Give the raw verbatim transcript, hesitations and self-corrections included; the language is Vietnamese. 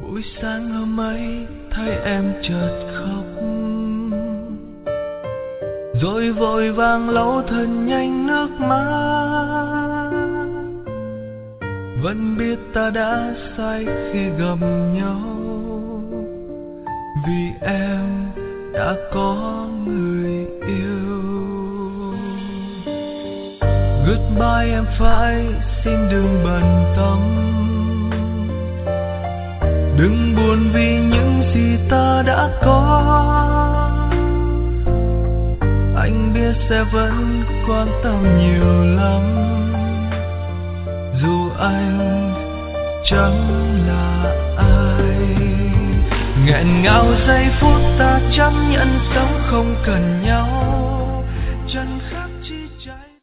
buổi sáng hôm ấy thấy em chợt khóc, rồi vội vàng lau thật nhanh nước mắt. Vẫn biết ta đã sai khi gặp nhau, vì em đã có người yêu. Goodbye em phải xin đừng bận tâm, đừng buồn vì những gì ta đã có. Anh biết sẽ vẫn quan tâm nhiều lắm, dù anh chẳng là ai. Nghẹn ngào giây phút ta chấp nhận sống không cần nhau,